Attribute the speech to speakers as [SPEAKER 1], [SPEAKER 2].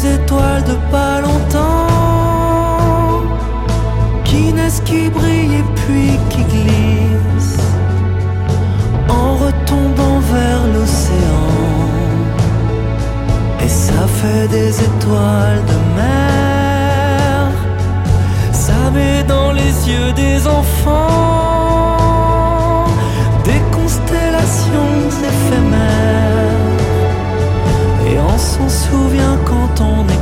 [SPEAKER 1] étoiles de pas longtemps, qui naissent, qui brillent et puis qui glissent en retombant vers l'océan. Et ça fait des étoiles de mer, ça met dans les yeux des enfants des constellations éphémères. Et on s'en souvient quand on est